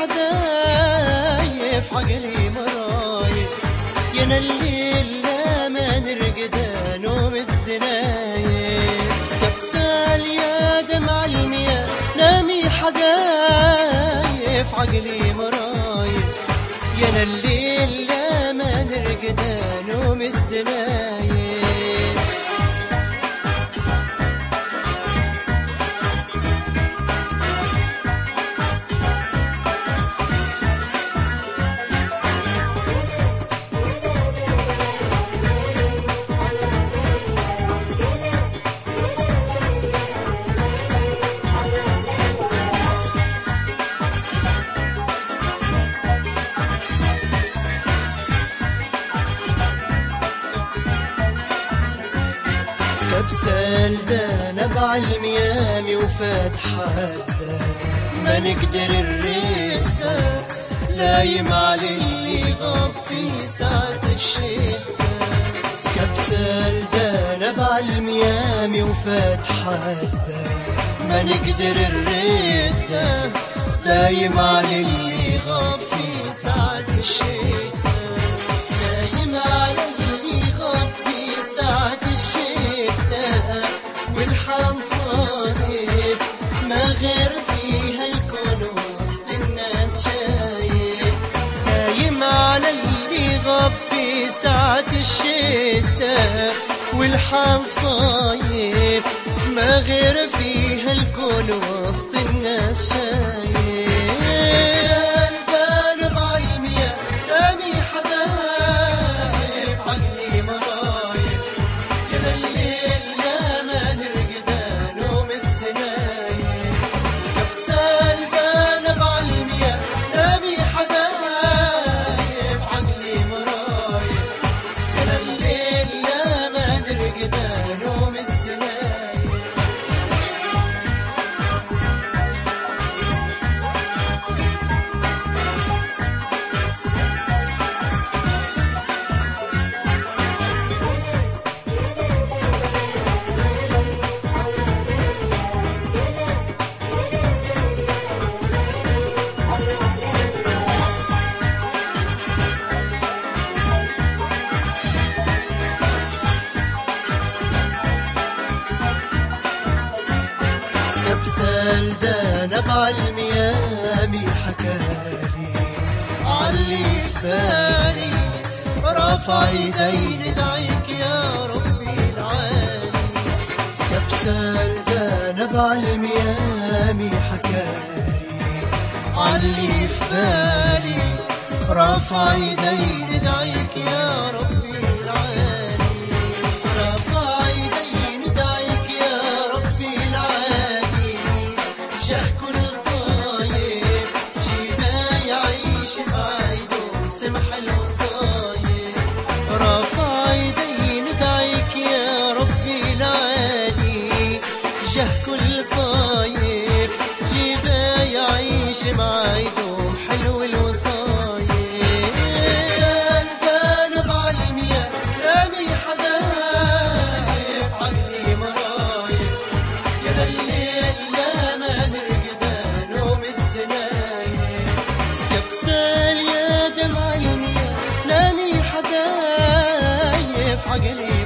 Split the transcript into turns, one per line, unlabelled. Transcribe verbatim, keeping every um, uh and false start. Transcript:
حدايف عقلي مرايب يا الليل لا ما نرقده نوم الزنايب سكبسال يا دمع المياه نامي حدايف عقلي مرايب يا الليل لا ما نرقده نوم الزنايب كبسال ده نبع الميامي وفات حده ما نقدر نرده لايم على اللي غاب في ساعة الشدة كبسال ده نبع الميامي وفات حده ما نقدر نرده لايم على اللي غاب في ساعة الشدة لايم على اللي غاب في ساعة الشدة والحان صايف ما غير فيها الكون وسط الناس شايف نايم على اللي غاب في ساعة الشدة والحان صايف ما غير فيها الكون وسط الناس شايف كبسال ده نبع الميامي حكالي علي فالي رافع يدي ندعيك يا ربي العالي كبسال ده نبع الميامي حكالي علي فالي رافع يدي ندعيك يا ربي العالي رافع يدي ندعيك يا ربي العالي جه كل طايب جيبه يعيش بعيدهم سمح الوصايب رافع يدي ندعيك يا ربي العالي جه كل طايب جيبه يعيش بعيدهم حلو الوصايب عقلي